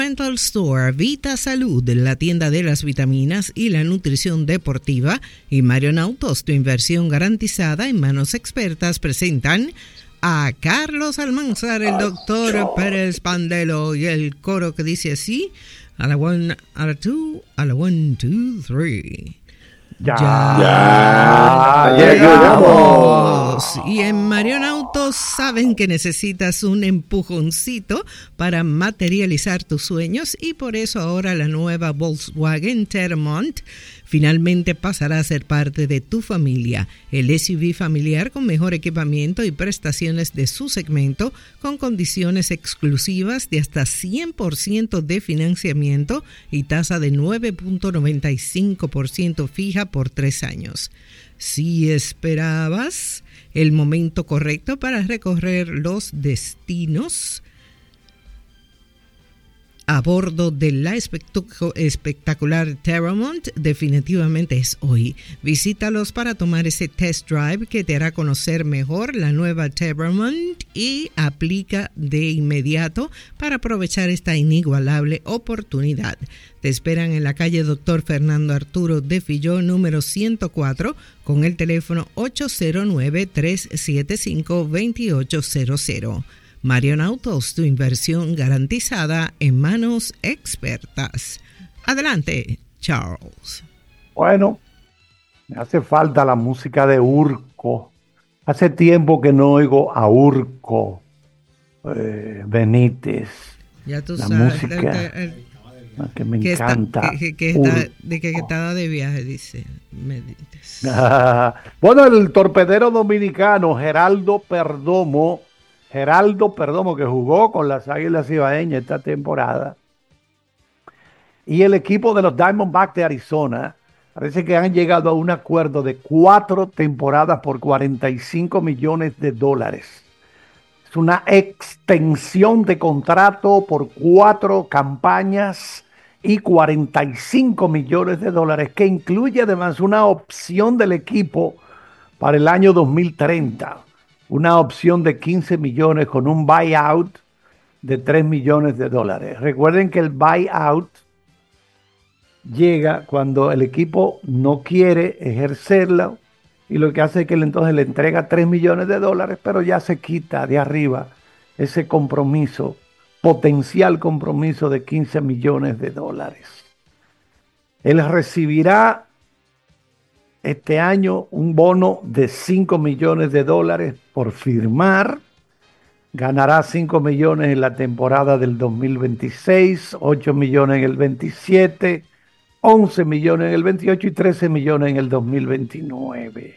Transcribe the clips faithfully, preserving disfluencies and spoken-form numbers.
Mental Store, Vita Salud, la tienda de las vitaminas y la nutrición deportiva, y Marion Autos, tu inversión garantizada en manos expertas, presentan a Carlos Almanzar, el doctor Pérez Pandelo, y el coro que dice así: a la one, a la two, a la one, two, three. Ya, ya, ya llegamos. Y en Marion Autos saben que necesitas un empujoncito para materializar tus sueños, y por eso ahora la nueva Volkswagen Terramont finalmente pasará a ser parte de tu familia. El S U V familiar con mejor equipamiento y prestaciones de su segmento, con condiciones exclusivas de hasta cien por ciento de financiamiento y tasa de nueve punto noventa y cinco por ciento fija por tres años. Si esperabas el momento correcto para recorrer los destinos a bordo de la espectacular Terramont, definitivamente es hoy. Visítalos para tomar ese test drive que te hará conocer mejor la nueva Terramont, y aplica de inmediato para aprovechar esta inigualable oportunidad. Te esperan en la calle Doctor Fernando Arturo de Filló, número ciento cuatro, con el teléfono ocho cero nueve, tres siete cinco, dos ocho cero cero. Marion Autos, tu inversión garantizada en manos expertas. Adelante, Charles. Bueno, me hace falta la música de Urco. Hace tiempo que no oigo a Urco eh, Benítez. Ya tú la sabes. música El, el, el, que me que encanta. Está, que, que está, de que, que estaba de viaje, dice Benítez. Bueno, el torpedero dominicano Geraldo Perdomo. Geraldo Perdomo, que jugó con las Águilas Ibaeñas esta temporada, y el equipo de los Diamondbacks de Arizona, parece que han llegado a un acuerdo de cuatro temporadas por cuarenta y cinco millones de dólares. Es una extensión de contrato por cuatro campañas y cuarenta y cinco millones de dólares, que incluye además una opción del equipo para el año dos mil treinta. Una opción de quince millones con un buyout de tres millones de dólares. Recuerden que el buyout llega cuando el equipo no quiere ejercerla, y lo que hace es que él entonces le entrega tres millones de dólares, pero ya se quita de arriba ese compromiso, potencial compromiso de quince millones de dólares. Él recibirá este año un bono de cinco millones de dólares por firmar. Ganará cinco millones en la temporada del dos mil veintiséis, ocho millones en el veintisiete, once millones en el veintiocho y trece millones en el dos mil veintinueve.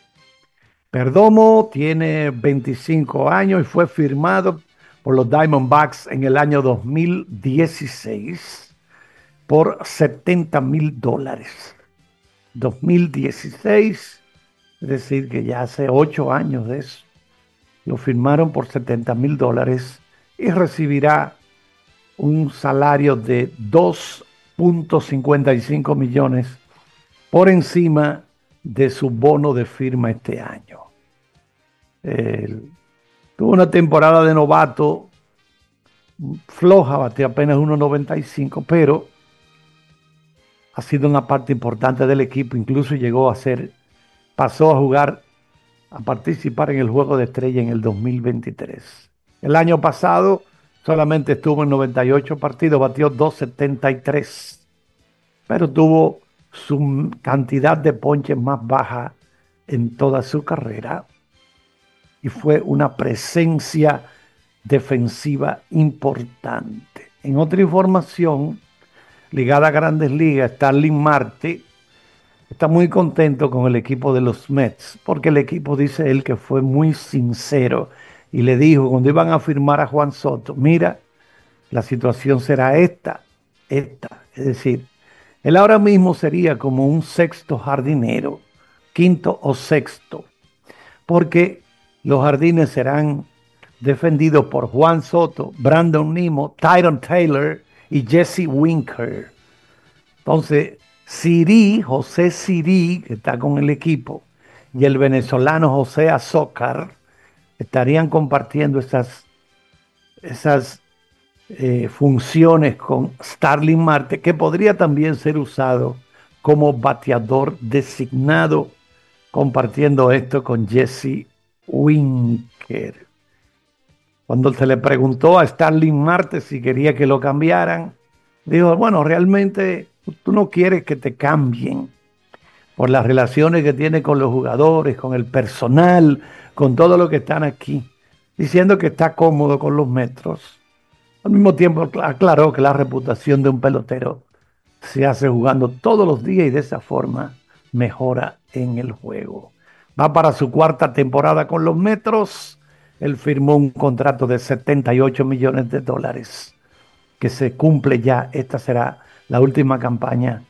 Perdomo tiene veinticinco años y fue firmado por los Diamondbacks en el año dos mil dieciséis por setenta mil dólares. dos mil dieciséis, es decir, que ya hace ocho años de eso. Lo firmaron por setenta mil dólares y recibirá un salario de dos punto cincuenta y cinco millones por encima de su bono de firma este año. Eh, tuvo una temporada de novato floja, bateó apenas uno noventa y cinco, pero ha sido una parte importante del equipo. Incluso llegó a ser, pasó a jugar, a participar en el Juego de Estrella en el dos mil veintitrés. El año pasado solamente estuvo en noventa y ocho partidos, batió dos setenta y tres, pero tuvo su cantidad de ponches más baja en toda su carrera, y fue una presencia defensiva importante. En otra información ligada a Grandes Ligas, Starling Marte está muy contento con el equipo de los Mets, porque el equipo, dice él, que fue muy sincero y le dijo cuando iban a firmar a Juan Soto: mira, la situación será esta, esta. Es decir, él ahora mismo sería como un sexto jardinero, quinto o sexto, porque los jardines serán defendidos por Juan Soto, Brandon Nimmo, Tyron Taylor y Jesse Winker. Entonces, Siri, José Siri, que está con el equipo, y el venezolano José Azócar estarían compartiendo esas, esas eh, funciones con Starling Marte, que podría también ser usado como bateador designado, compartiendo esto con Jesse Winker. Cuando se le preguntó a Starling Marte si quería que lo cambiaran, dijo, bueno, realmente tú no quieres que te cambien por las relaciones que tiene con los jugadores, con el personal, con todo lo que están aquí, diciendo que está cómodo con los Metros. Al mismo tiempo aclaró que la reputación de un pelotero se hace jugando todos los días y de esa forma mejora en el juego. Va para su cuarta temporada con los Metros. Él firmó un contrato de setenta y ocho millones de dólares que se cumple ya. Esta será la última campaña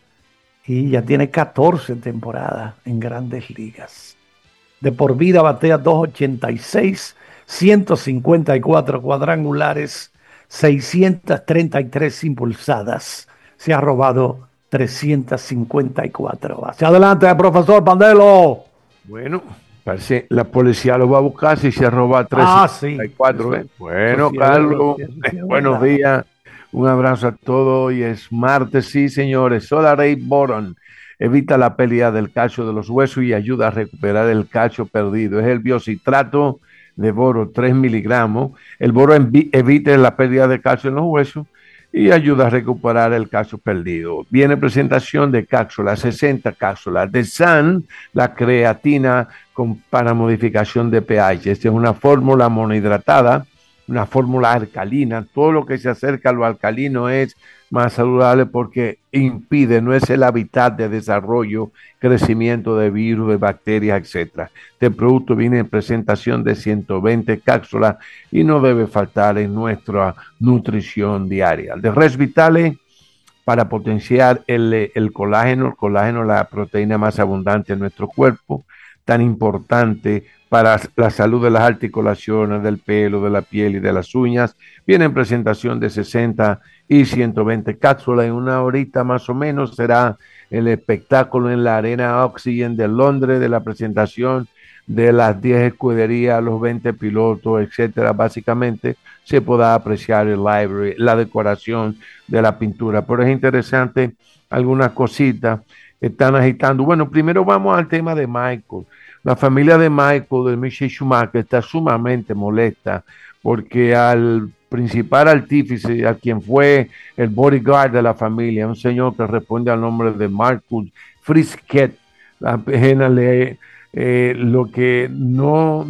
y ya tiene catorce temporadas en Grandes Ligas. De por vida batea dos ochenta y seis, ciento cincuenta y cuatro cuadrangulares, seiscientas treinta y tres impulsadas. Se ha robado trescientas cincuenta y cuatro. Hacia adelante, profesor Pandelo. Bueno, parece la policía lo va a buscar si se roba Ah, trescientos sí. cincuenta y cuatro. Eso- ¿eh? Bueno, eso sí es Carlos, verdad, eso sí es buenos verdad. días. Un abrazo a todos. Hoy es martes, sí, señores. Solarate Boron evita la pérdida del calcio de los huesos y ayuda a recuperar el calcio perdido. Es el biocitrato de boro, tres miligramos. El boro envi- evita la pérdida de calcio en los huesos y ayuda a recuperar el calcio perdido. Viene presentación de cápsulas, sesenta cápsulas de S A N, la creatina con, para modificación de pH. Esta es una fórmula monohidratada, una fórmula alcalina. Todo lo que se acerca a lo alcalino es más saludable porque impide, no es el hábitat de desarrollo, crecimiento de virus, de bacterias, etcétera. Este producto viene en presentación de ciento veinte cápsulas y no debe faltar en nuestra nutrición diaria. De Res Vitale, para potenciar el, el colágeno, el colágeno, la proteína más abundante en nuestro cuerpo, tan importante para la salud de las articulaciones, del pelo, de la piel y de las uñas. Viene en presentación de sesenta y ciento veinte cápsulas. En una horita más o menos será el espectáculo en la Arena Oxygen de Londres de la presentación de las diez escuderías, los veinte pilotos, etcétera. Básicamente se podrá apreciar el library, la decoración de la pintura. Pero es interesante algunas cositas que están agitando. Bueno, primero vamos al tema de Michael. La familia de Michael, de Michael Schumacher, está sumamente molesta porque al principal artífice, a quien fue el bodyguard de la familia, un señor que responde al nombre de Marcus Frisket, la pena le eh, lo que no,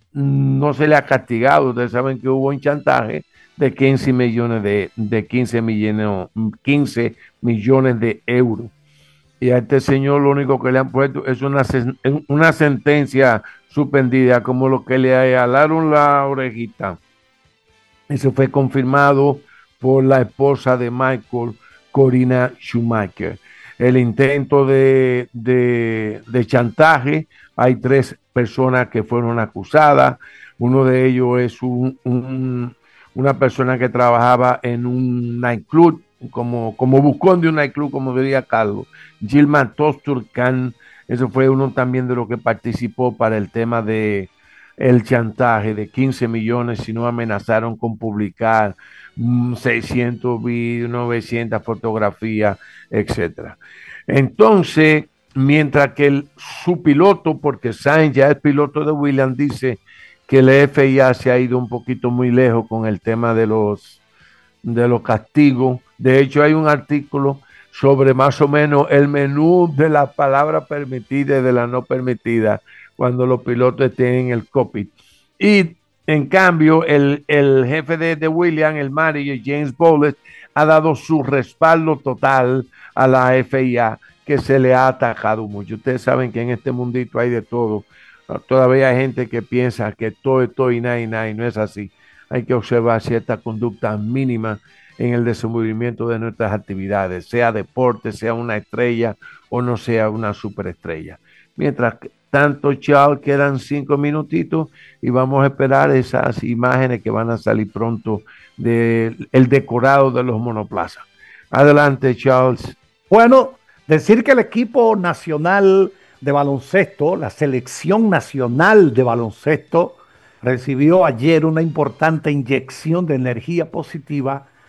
no se le ha castigado. Ustedes saben que hubo un chantaje de quince millones de, de quince millones, quince millones de euros. Y a este señor lo único que le han puesto es una, una sentencia suspendida, como lo que le alaron la orejita. Eso fue confirmado por la esposa de Michael, Corina Schumacher. El intento de, de, de chantaje, hay tres personas que fueron acusadas. Uno de ellos es un, un, una persona que trabajaba en un nightclub, como, como buscón de un nightclub, como diría Carlos, Gilman Tosturcan. Eso fue uno también de los que participó para el tema de el chantaje de quince millones, si no amenazaron con publicar seiscientos vídeos, novecientas fotografías, etcétera. Entonces, mientras que el, su piloto, porque Sainz ya es piloto de Williams, dice que el F I A se ha ido un poquito muy lejos con el tema de los, de los castigos. De hecho, hay un artículo sobre más o menos el menú de la palabra permitida y de la no permitida cuando los pilotos estén en el cockpit. Y en cambio, el, el jefe de, de Williams, el manager James Bowles, ha dado su respaldo total a la F I A, que se le ha atacado mucho. Ustedes saben que en este mundito hay de todo. Todavía hay gente que piensa que todo es todo y nada y nada, y no es así. Hay que observar ciertas conductas mínimas en el desenvolvimiento de nuestras actividades, sea deporte, sea una estrella o no sea una superestrella. Mientras tanto, Charles, quedan cinco minutitos y vamos a esperar esas imágenes que van a salir pronto del de decorado de los monoplazas. Adelante, Charles. Bueno, decir que el equipo nacional de baloncesto, la selección nacional de baloncesto, recibió ayer una importante inyección de energía positiva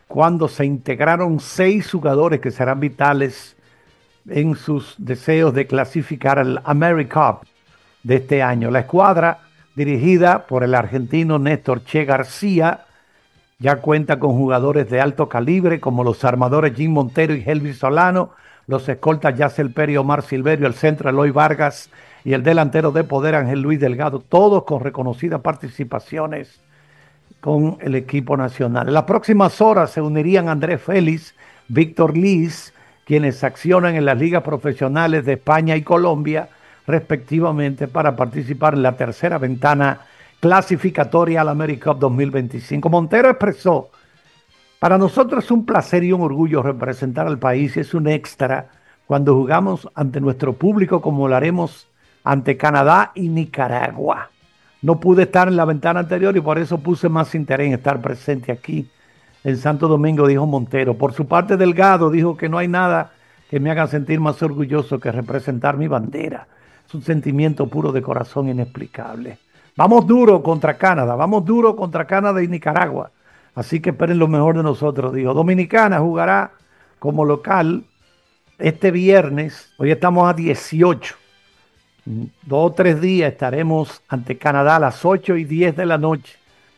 cuando se integraron seis jugadores que serán vitales en sus deseos de clasificar al AmeriCup de este año. La escuadra, dirigida por el argentino Néstor Che García, ya cuenta con jugadores de alto calibre como los armadores Jim Montero y Helvis Solano, los escoltas Yacel Peri y Omar Silverio, el centro Eloy Vargas y el delantero de poder Ángel Luis Delgado, todos con reconocidas participaciones con el equipo nacional. En las próximas horas se unirían Andrés Félix, Víctor Liz, quienes accionan en las ligas profesionales de España y Colombia, respectivamente, para participar en la tercera ventana clasificatoria al AmeriCup dos mil veinticinco. Montero expresó: para nosotros es un placer y un orgullo representar al país, y es un extra cuando jugamos ante nuestro público como lo haremos ante Canadá y Nicaragua. No pude estar en la ventana anterior y por eso puse más interés en estar presente aquí en Santo Domingo, dijo Montero. Por su parte, Delgado dijo que no hay nada que me haga sentir más orgulloso que representar mi bandera. Es un sentimiento puro de corazón inexplicable. Vamos duro contra Canadá, vamos duro contra Canadá y Nicaragua. Así que esperen lo mejor de nosotros, dijo. Dominicana jugará como local este viernes. Hoy estamos a dieciocho. Dos o tres días estaremos ante Canadá a las ocho y diez de la noche.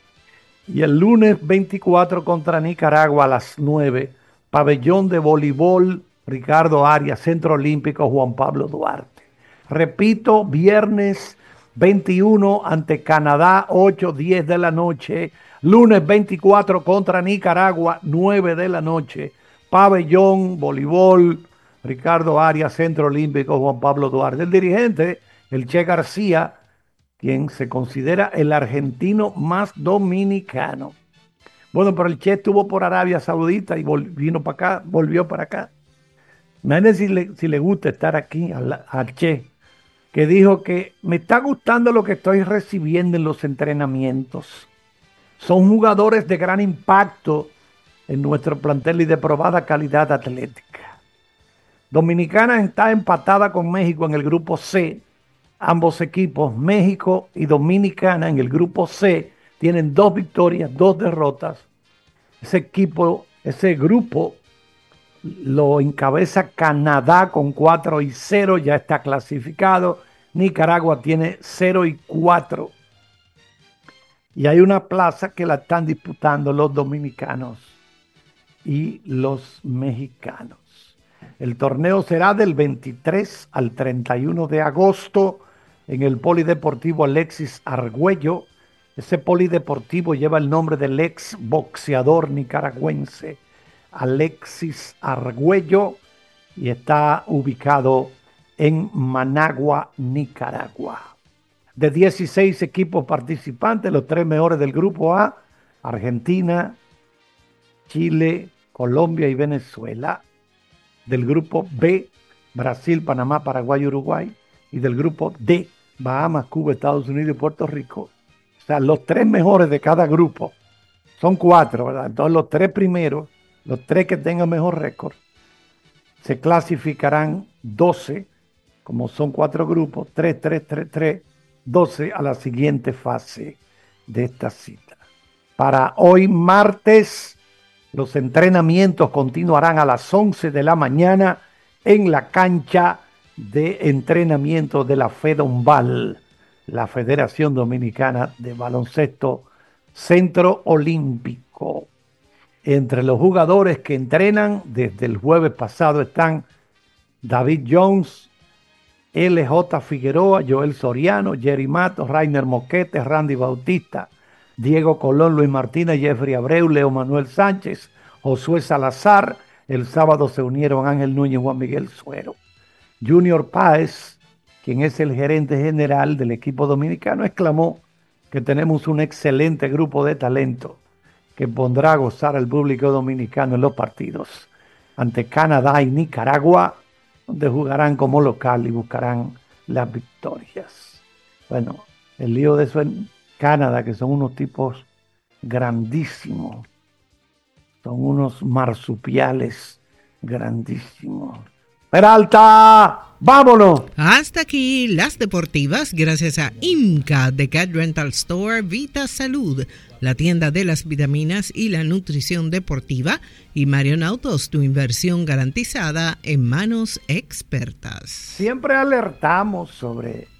Y el lunes veinticuatro contra Nicaragua a las nueve. Pabellón de voleibol Ricardo Arias, Centro Olímpico Juan Pablo Duarte. Repito, viernes veintiuno ante Canadá, ocho, diez de la noche. Lunes veinticuatro contra Nicaragua, nueve de la noche. Pabellón, voleibol, Ricardo Arias, Centro Olímpico Juan Pablo Duarte. El dirigente, el Che García, quien se considera el argentino más dominicano. Bueno, pero el Che estuvo por Arabia Saudita y vino para acá, volvió para acá. Imagínense si le, si le gusta estar aquí al, al Che, que dijo que me está gustando lo que estoy recibiendo en los entrenamientos. Son jugadores de gran impacto en nuestro plantel y de probada calidad atlética. Dominicana está empatada con México en el grupo C. Ambos equipos, México y Dominicana, en el grupo C, tienen dos victorias, dos derrotas. Ese equipo, ese grupo lo encabeza Canadá con cuatro y cero, ya está clasificado. Nicaragua tiene cero y cuatro. Y hay una plaza que la están disputando los dominicanos y los mexicanos. El torneo será del veintitrés al treinta y uno de agosto en el Polideportivo Alexis Argüello. Ese polideportivo lleva el nombre del ex boxeador nicaragüense Alexis Argüello y está ubicado en Managua, Nicaragua. De dieciséis equipos participantes, los tres mejores del grupo A, Argentina, Chile, Colombia y Venezuela. Del grupo B, Brasil, Panamá, Paraguay y Uruguay. Y del grupo D, Bahamas, Cuba, Estados Unidos y Puerto Rico. O sea, los tres mejores de cada grupo. Son cuatro, ¿verdad? Entonces los tres primeros, los tres que tengan mejor récord, se clasificarán doce, como son cuatro grupos, tres, tres, tres, tres, doce a la siguiente fase de esta cita. Para hoy martes, los entrenamientos continuarán a las once de la mañana en la cancha de entrenamiento de la FEDOMBAL, la Federación Dominicana de Baloncesto Centro Olímpico. Entre los jugadores que entrenan desde el jueves pasado están David Jones, L J Figueroa, Joel Soriano, Jerry Matos, Rainer Moquete, Randy Bautista, Diego Colón, Luis Martínez, Jeffrey Abreu, Leo Manuel Sánchez, Josué Salazar. El sábado se unieron Ángel Núñez y Juan Miguel Suero. Junior Páez, quien es el gerente general del equipo dominicano, exclamó que tenemos un excelente grupo de talento que pondrá a gozar al público dominicano en los partidos ante Canadá y Nicaragua, donde jugarán como local y buscarán las victorias. Bueno, el lío de eso en Canadá, que son unos tipos grandísimos, son unos marsupiales grandísimos. Peralta, vámonos. Hasta aquí las deportivas, gracias a IMCA de Cat Rental Store, Vita Salud, la tienda de las vitaminas y la nutrición deportiva, y Marion Autos, tu inversión garantizada en manos expertas. Siempre alertamos sobre